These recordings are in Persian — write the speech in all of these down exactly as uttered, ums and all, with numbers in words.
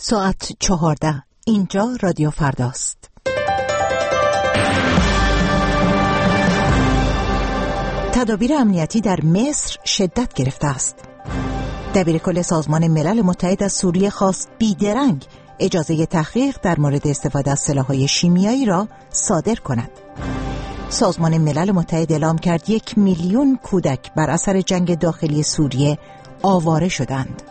ساعت چهارده. اینجا رادیو فرداست. تدابیر امنیتی در مصر شدت گرفته است. دبیرکل سازمان ملل متحد از سوریه خواست بیدرنگ اجازه تحقیق در مورد استفاده از سلاح‌های شیمیایی را صادر کند. سازمان ملل متحد اعلام کرد یک میلیون کودک بر اثر جنگ داخلی سوریه آواره شدند.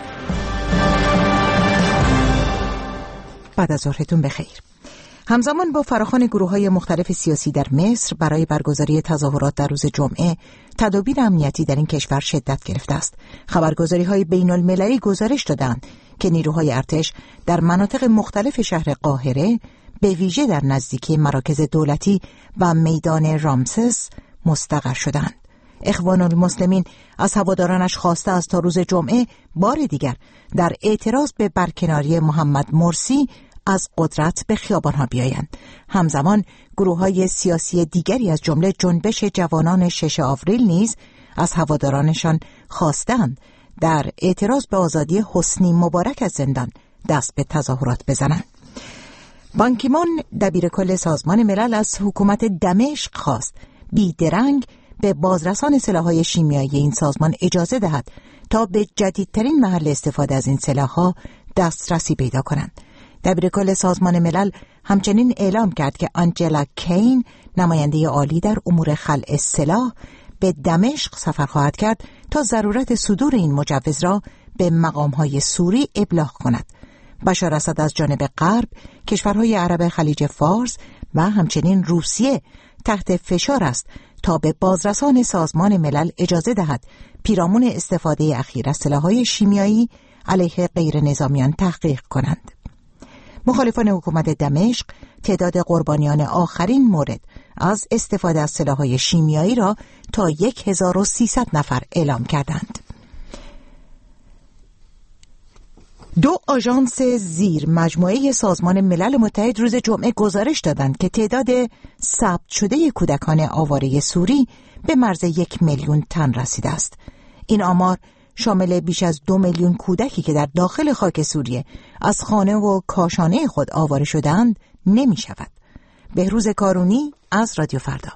بعد از ظهرتون بخیر. همزمان با فراخوان گروه‌های مختلف سیاسی در مصر برای برگزاری تظاهرات در روز جمعه، تدابیر امنیتی در این کشور شدت گرفته است. خبرگزاری‌های بین‌المللی گزارش دادند که نیروهای ارتش در مناطق مختلف شهر قاهره، به ویژه در نزدیکی مراکز دولتی و میدان رامسس مستقر شدند. اخوان المسلمین از هوادارانش خواسته است تا روز جمعه بار دیگر در اعتراض به برکناری محمد مرسی از قدرت به خیابان‌ها بیایند. همزمان گروه‌های سیاسی دیگری از جمله جنبش جوانان شش آوریل نیز از هوادارانشان خواستند در اعتراض به آزادی حسنی مبارک از زندان دست به تظاهرات بزنند. بان کی مون دبیرکل سازمان ملل از حکومت دمشق خواست بیدرنگ به بازرسان سلاح‌های شیمیایی این سازمان اجازه دهد تا به جدیدترین محل استفاده از این سلاح‌ها دسترسی پیدا کنند. دبیرکل سازمان ملل همچنین اعلام کرد که آنجلا کین، نماینده عالی در امور خلع سلاح، به دمشق سفر خواهد کرد تا ضرورت صدور این مجوز را به مقام‌های سوری ابلاغ کند. بشار اسد از جانب غرب، کشورهای عرب خلیج فارس و همچنین روسیه تحت فشار است تا به بازرسان سازمان ملل اجازه دهد پیرامون استفاده اخیر از سلاح‌های شیمیایی علیه غیر نظامیان تحقیق کنند. مخالفان حکومت دمشق تعداد قربانیان آخرین مورد از استفاده از سلاح‌های شیمیایی را تا هزار و سیصد نفر اعلام کردند. دو آژانس زیر مجموعه سازمان ملل متحد روز جمعه گزارش دادند که تعداد ثبت شده کودکان آواره سوری به مرز یک میلیون تن رسیده است. این آمار شامل بیش از دو میلیون کودکی که در داخل خاک سوریه از خانه و کاشانه خود آواره شدند نمی شود. بهروز کارونی از رادیو فردا.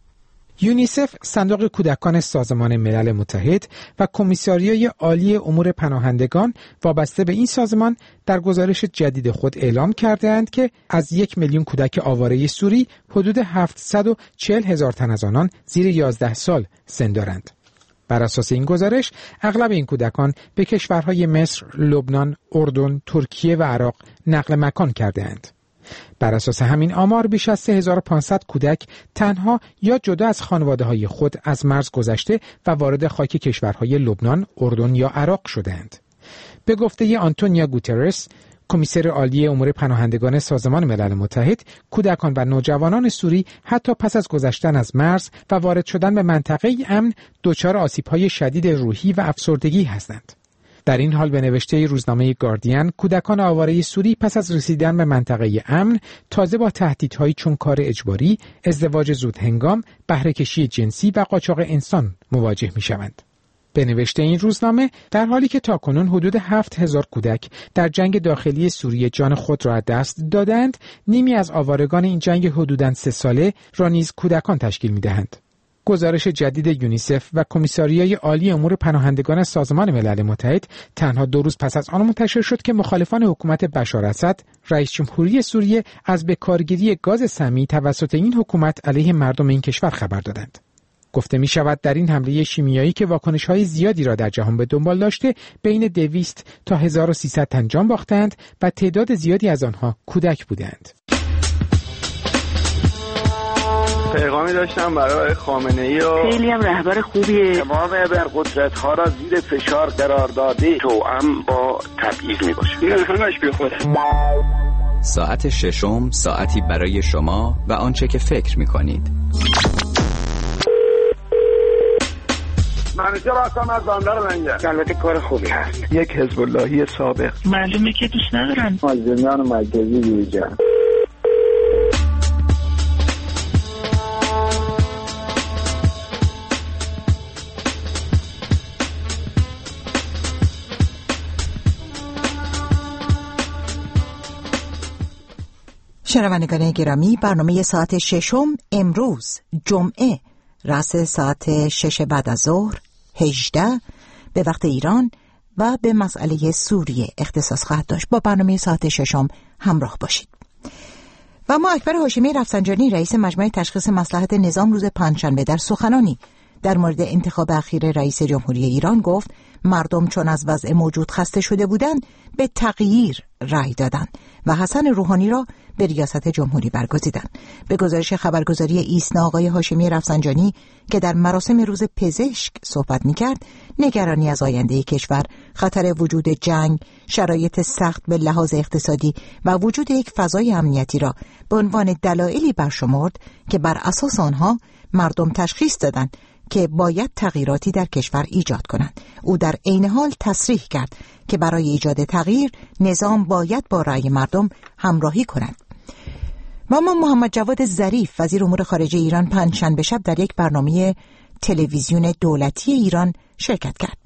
یونیسف، صندوق کودکان سازمان ملل متحد و کمیساریای عالی امور پناهندگان وابسته به این سازمان در گزارش جدید خود اعلام کردند که از یک میلیون کودک آواره سوری حدود هفتصد و چهل هزار تن از آنان زیر یازده سال سن دارند. بر اساس این گزارش، اغلب این کودکان به کشورهای مصر، لبنان، اردن، ترکیه و عراق نقل مکان کرده‌اند. بر اساس همین آمار بیش از سه هزار و پانصد کودک تنها یا جدا از خانواده‌های خود از مرز گذشته و وارد خاک کشورهای لبنان، اردن یا عراق شدند. به گفته آنتونیو گوترس، کمیسر عالی امور پناهندگان سازمان ملل متحد، کودکان و نوجوانان سوری حتی پس از گذشتن از مرز و وارد شدن به منطقه امن دچار آسیب‌های شدید روحی و افسردگی هستند. در این حال به نوشته روزنامه گاردین، کودکان آواره سوری پس از رسیدن به منطقه امن تازه با تهدیدهایی چون کار اجباری، ازدواج زودهنگام، بهره‌کشی جنسی و قاچاق انسان مواجه می‌شوند. به نوشته این روزنامه، در حالی که تاکنون حدود هفت هزار کودک در جنگ داخلی سوریه جان خود را از دست دادند، نیمی از آوارگان این جنگ حدوداً سه ساله را نیز کودکان تشکیل می‌دهند. گزارش جدید یونیسف و کمیساریای عالی امور پناهندگان سازمان ملل متحد تنها دو روز پس از آن منتشر شد که مخالفان حکومت بشار اسد، رئیس جمهوری سوریه، از بکارگیری گاز سمی توسط این حکومت علیه مردم این کشور خبر دادند. گفته می شود در این حمله شیمیایی که واکنش‌های زیادی را در جهان به دنبال داشته، بین دویست تا هزار و سیصد تن جان باختند و تعداد زیادی از آنها کودک بودند. پیغامی داشتم برای خامنه‌ای و خیلی هم رهبر خوبیه. تمام ابرقدرت‌ها را زیر فشار قرار داده، توأم با تبعیض میباشه. این همش بیخوده. ساعت ششم، ساعتی برای شما و آنچه که فکر میکنید. منیجر هستم از بندر لنگر. البته کار خوبی هست. یک حزب اللهی سابق. معلومه که دوست ندارن. مازندران مرکزی دیجا. شنوندگان گرامی، برنامه ساعت ششم امروز جمعه رأس ساعت شش بعد از ظهر هجده به وقت ایران و به مسئله سوریه اختصاص خواهد داشت. با برنامه ساعت ششم همراه باشید. و ما اکبر هاشمی رفسنجانی رئیس مجمع تشخیص مصلحت نظام روز پنجشنبه در سخنانی در مورد انتخاب اخیر رئیس جمهوری ایران گفت مردم چون از وضع موجود خسته شده بودند به تغییر رأی دادند و حسن روحانی را به ریاست جمهوری برگزیدند. به گزارش خبرگزاری ایسنا آقای هاشمی رفسنجانی که در مراسم روز پزشک صحبت می‌کرد، نگرانی از آینده کشور، خطر وجود جنگ، شرایط سخت به لحاظ اقتصادی و وجود یک فضای امنیتی را به عنوان دلایلی برشمرد که بر اساس آنها مردم تشخیص دادند که باید تغییراتی در کشور ایجاد کنند. او در عین حال تصریح کرد که برای ایجاد تغییر نظام باید با رأی مردم همراهی کند. و ما محمد جواد ظریف وزیر امور خارجه ایران پنجشنبه شب در یک برنامه تلویزیون دولتی ایران شرکت کرد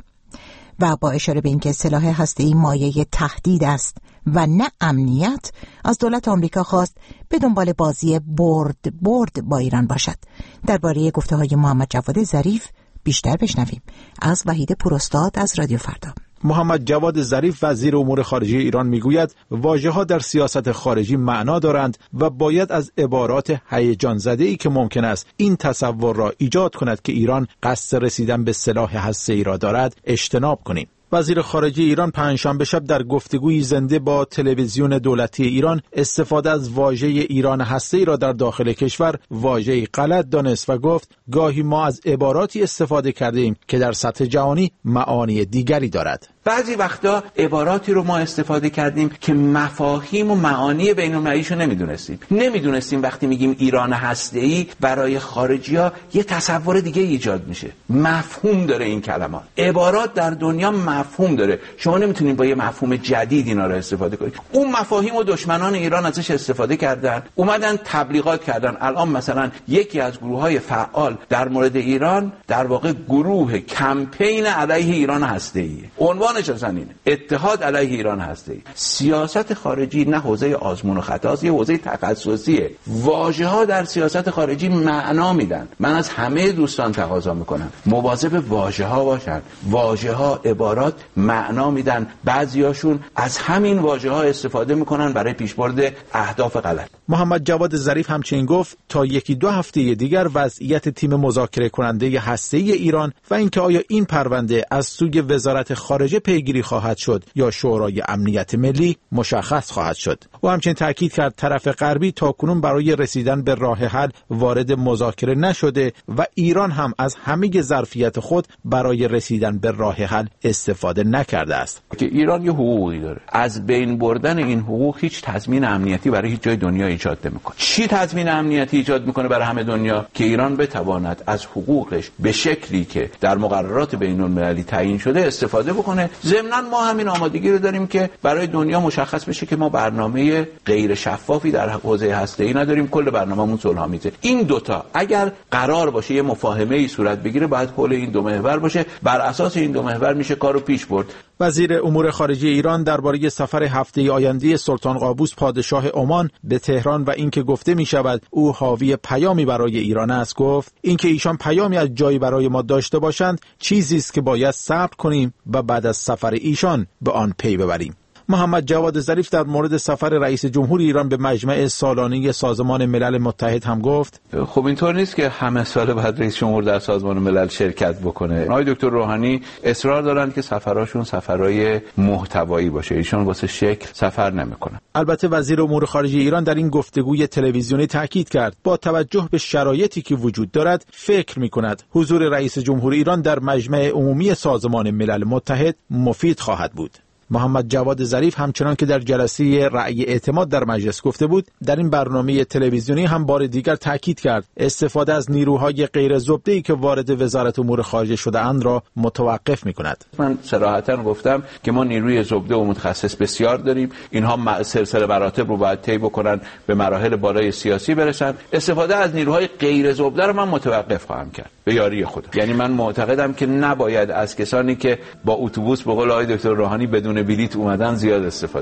و با اشاره به اینکه سلاح هسته‌ای مایه تهدید است و نه امنیت، از دولت آمریکا خواست به دنبال بازی برد برد با ایران باشد. درباره گفته‌های محمد جواد ظریف بیشتر بشنویم از وحید پوراستاد از رادیو فردا. محمد جواد ظریف وزیر امور خارجه ایران میگوید واژه‌ها در سیاست خارجی معنا دارند و باید از عبارات هیجان زده‌ای که ممکن است این تصور را ایجاد کند که ایران قصد رسیدن به سلاح هسته‌ای را دارد اجتناب کنیم. وزیر خارجه ایران پنجشنبه شب در گفتگویی زنده با تلویزیون دولتی ایران استفاده از واژه ایران هسته‌ای را در داخل کشور واژه‌ای غلط دانست و گفت گاهی ما از عباراتی استفاده کردیم که در سطح جهانی معانی دیگری دارد. بعضی وقتا عباراتی رو ما استفاده کردیم که مفاهیم و معانی بین‌المللیشو نمیدونستیم. نمیدونستیم وقتی میگیم ایران هسته‌ای برای خارجی‌ها یه تصور دیگه ایجاد میشه. مفهوم داره این کلمات. عبارات در دنیا مفهوم داره. شما نمیتونید با یه مفهوم جدید اینا رو استفاده کنید. اون مفاهیم و دشمنان ایران ازش استفاده کردن، اومدن تبلیغات کردن. الان مثلا یکی از گروه‌های فعال در مورد ایران در واقع گروه کمپین علیه ایران هسته‌ای. عنوان اینه اتحاد علیه ایران هسته‌ای. سیاست خارجی نه حوزه آزمون و خطاست، یه حوزه تخصصیه. واژه‌ها در سیاست خارجی معنا میدن. من از همه دوستان تقاضا میکنم مواظب واژه‌ها باشن. واژه‌ها، عبارات معنا میدن. بعضیاشون از همین واژه‌ها استفاده میکنن برای پیشبرد اهداف غلط. محمد جواد ظریف همچنین گفت تا یکی دو هفته دیگر وضعیت تیم مذاکره کننده هسته‌ای ایران و اینکه آیا این پرونده از سوی وزارت خارجه پیگیری خواهد شد یا شورای امنیت ملی مشخص خواهد شد. او همچنین تاکید کرد طرف غربی تاکنون برای رسیدن به راه حل وارد مذاکره نشده و ایران هم از همه ظرفیت خود برای رسیدن به راه حل استفاده نکرده است. که ایران یه حقوقی داره. از بین بردن این حقوق هیچ تضمین امنیتی برای هیچ جای دنیا ایجاد نمیکنه. چی تضمین امنیتی ایجاد میکنه برای همه دنیا؟ که ایران بتواند از حقوقش به شکلی که در مقررات بین‌المللی تعیین شده استفاده بکنه. ضمناً ما همین آمادگی رو داریم که برای دنیا مشخص بشه که ما برنامه غیر شفافی در حوزه هسته‌ای نداریم. کل برنامه‌مون صلح‌آمیزه. این دوتا اگر قرار باشه یه مفاهمه‌ای صورت بگیره باید حول این دو محور باشه. بر اساس این دو محور میشه کارو پیش برد. وزیر امور خارجه ایران درباره سفر هفته آینده سلطان قابوس پادشاه عمان به تهران و اینکه گفته می شود او حاوی پیامی برای ایران است گفت اینکه ایشان پیامی از جایی برای ما داشته باشند چیزی است که باید صبر کنیم و بعد از سفر ایشان به آن پی ببریم. محمد جواد ظریف در مورد سفر رئیس جمهور ایران به مجمع سالانه سازمان ملل متحد هم گفت خب اینطور نیست که همه سال بعد رئیس جمهور در سازمان ملل شرکت بکنه. آقای دکتر روحانی اصرار دارن که سفراشون سفرهای محتوایی باشه. ایشون واسه شکل سفر نمیکنن. البته وزیر امور خارجه ایران در این گفتگوی تلویزیونی تاکید کرد با توجه به شرایطی که وجود دارد فکر میکند حضور رئیس جمهور ایران در مجمع عمومی سازمان ملل متحد مفید خواهد بود. محمد جواد ظریف همچنان که در جلسه رأی اعتماد در مجلس گفته بود در این برنامه تلویزیونی هم بار دیگر تاکید کرد استفاده از نیروهای غیر زبده‌ای که وارد وزارت امور خارجه شده اند را متوقف می‌کند. من صراحتاً گفتم که ما نیروی زبده و متخصص بسیار داریم. اینها سلسله مراتب رو باید طی بکنن به مراحل بالای سیاسی برسن. استفاده از نیروهای غیر زبده رو من متوقف خواهم کرد به یاری خدا. یعنی من معتقدم که نباید از کسانی که با اتوبوس به قول آقای دکتر روحانی بدون بلیط اومدن زیاد استفاده بکنیم.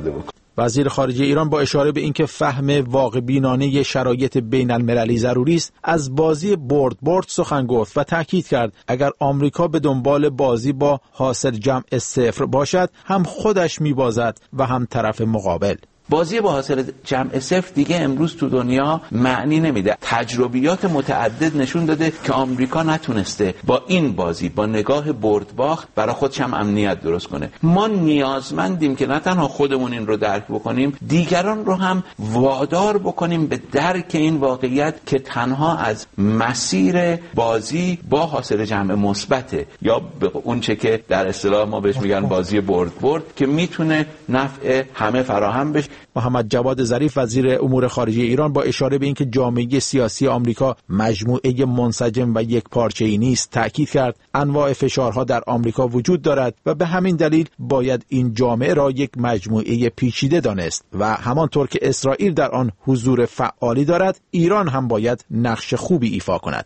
وزیر خارجه ایران با اشاره به اینکه فهم واقع بینانه شرایط بین المللی ضروری است، از بازی برد برد سخن گفت و تاکید کرد اگر آمریکا به دنبال بازی با حاصل جمع صفر باشد، هم خودش میبازد و هم طرف مقابل. بازی با حاصل جمع صفر دیگه امروز تو دنیا معنی نمیده. تجربیات متعدد نشون داده که آمریکا نتونسته با این بازی، با نگاه برد باخت، برای خودش هم امنیت درست کنه. ما نیازمندیم که نه تنها خودمون این رو درک بکنیم، دیگران رو هم وادار بکنیم به درک این واقعیت که تنها از مسیر بازی با حاصل جمع مثبته، یا اون چه که در اصطلاح ما بهش میگن بازی برد برد، که میتونه نفع همه فراهم بشه. محمد جواد ظریف وزیر امور خارجه ایران با اشاره به اینکه جامعه سیاسی آمریکا مجموعه منسجم و یک پارچه‌ای نیست، تاکید کرد انواع فشارها در آمریکا وجود دارد و به همین دلیل باید این جامعه را یک مجموعه پیچیده دانست و همانطور که اسرائیل در آن حضور فعالی دارد، ایران هم باید نقش خوبی ایفا کند.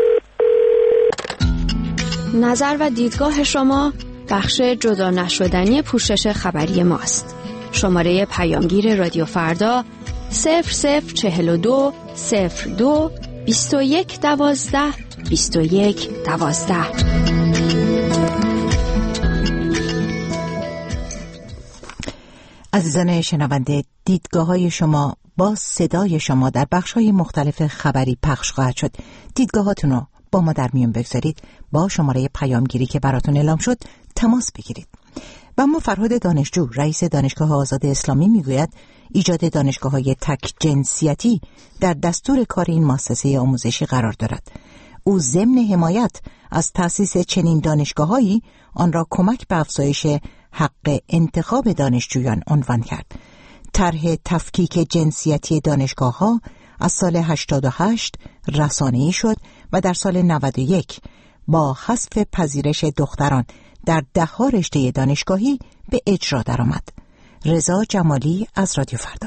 نظر و دیدگاه شما بخش جدا نشدنی پوشش خبری ماست. شماره پیامگیر رادیو فردا صفر صفر چهل و دو صفر دو بیست و یک دوازده بیست و یک دوازده. عزیزان شنونده، دیدگاه های شما با صدای شما در بخش های مختلف خبری پخش خواهد شد. دیدگاهاتون رو با ما در میون بگذارید، با شماره پیامگیری که براتون اعلام شد تماس بگیرید. و اما فرهاد دانشجو، رئیس دانشگاه آزاد اسلامی، میگوید ایجاد دانشگاه‌های تک جنسیتی در دستور کار این مؤسسه آموزشی قرار دارد. او ضمن حمایت از تأسیس چنین دانشگاه‌هایی آن را کمک به افزایش حق انتخاب دانشجویان عنوان کرد. طرح تفکیک جنسیتی دانشگاه‌ها از سال هشتاد و هشت رسانه‌ای شد و در سال نود و یک با حذف پذیرش دختران در ده‌ها رشته دانشگاهی به اجرا درآمد. رضا جمالی از رادیو فردا.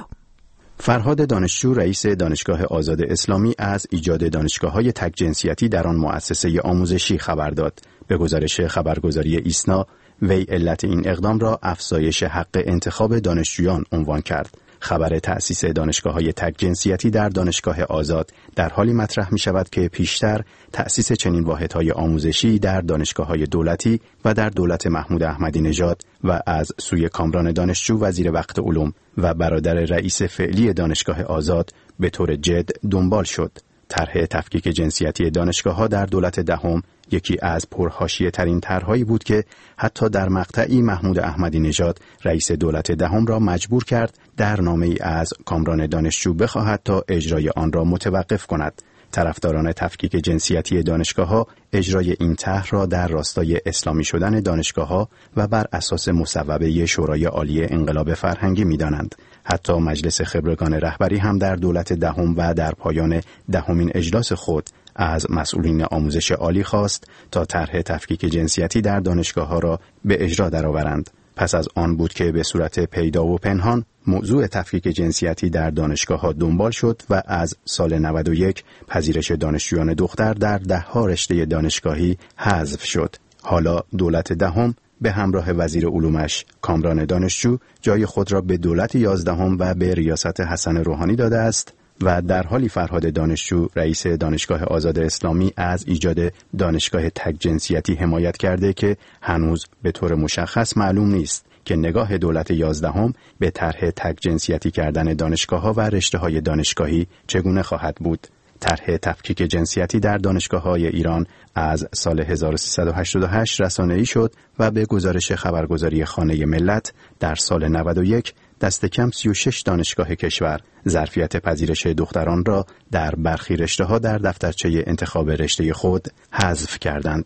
فرهاد دانشجو، رئیس دانشگاه آزاد اسلامی، از ایجاد دانشگاه‌های تک جنسیتی در آن مؤسسه آموزشی خبر داد. به گزارش خبرگزاری ایسنا، وی علت این اقدام را افزایش حق انتخاب دانشجویان عنوان کرد. خبر تأسیس دانشگاه‌های تک جنسیتی در دانشگاه آزاد در حالی مطرح می‌شود که پیشتر تأسیس چنین واحدهای آموزشی در دانشگاه‌های دولتی و در دولت محمود احمدی نژاد و از سوی کامران دانشجو وزیر وقت علوم و برادر رئیس فعلی دانشگاه آزاد به طور جد دنبال شد. طرح تفکیک جنسیتی دانشگاه‌ها در دولت دهم یکی از پرحاشیه ترین طرحهایی بود که حتی در مقطعی محمود احمدی نژاد رئیس دولت دهم را مجبور کرد در نامه‌ای از کامران دانشجو بخواهد تا اجرای آن را متوقف کند. طرفداران تفکیک جنسیتی دانشگاه‌ها اجرای این طرح را در راستای اسلامی شدن دانشگاه‌ها و بر اساس مصوبه شورای عالی انقلاب فرهنگی می‌دانند. حتی مجلس خبرگان رهبری هم در دولت دهم و در پایان دهمین اجلاس خود از مسئولین آموزش عالی خواست تا طرح تفکیک جنسیتی در دانشگاه‌ها را به اجرا درآورند. پس از آن بود که به صورت پیدا و پنهان موضوع تفکیک جنسیتی در دانشگاه‌ها دنبال شد و از سال نود و یک پذیرش دانشجویان دختر در ده‌ها رشته دانشگاهی حذف شد. حالا دولت دهم به همراه وزیر علومش کامران دانشجو جای خود را به دولت یازدهم و به ریاست حسن روحانی داده است و در حالی فرهاد دانشجو، رئیس دانشگاه آزاد اسلامی، از ایجاد دانشگاه تک جنسیتی حمایت کرده که هنوز به طور مشخص معلوم نیست که نگاه دولت یازدهم به طرح تک جنسیتی کردن دانشگاه‌ها و رشته‌های دانشگاهی چگونه خواهد بود. طرح تفکیک جنسیتی در دانشگاه‌های ایران از سال هزار و سیصد و هشتاد و هشت رسانه‌ای شد و به گزارش خبرگزاری خانه ملت در سال نود و یک دست کم سی و شش دانشگاه کشور ظرفیت پذیرش دختران را در برخی رشته‌ها در دفترچه انتخاب رشته خود حذف کردند.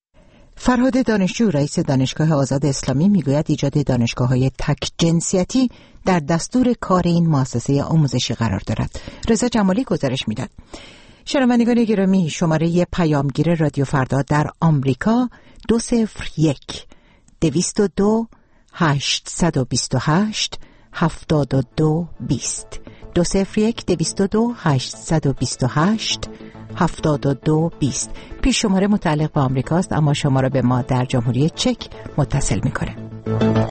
فرهاد دانشجو، رئیس دانشگاه آزاد اسلامی، میگوید ایجاد دانشگاه‌های تک جنسیتی در دستور کار این مؤسسه آموزشی قرار دارد. رضا جمالی گزارش میداد. شنوندگان گرامی، شماره پیامگیر رادیو فردا در آمریکا دو صفر یک دویست و دو هشتصد و بیست و هشت هفتاد و دو بیست دو صفر یک دویست و دو هشتصد و بیست و هشت هفتاد و دو بیست. پیش شماره متعلق به آمریکاست، اما شما را به ما در جمهوری چک متصل میکنه.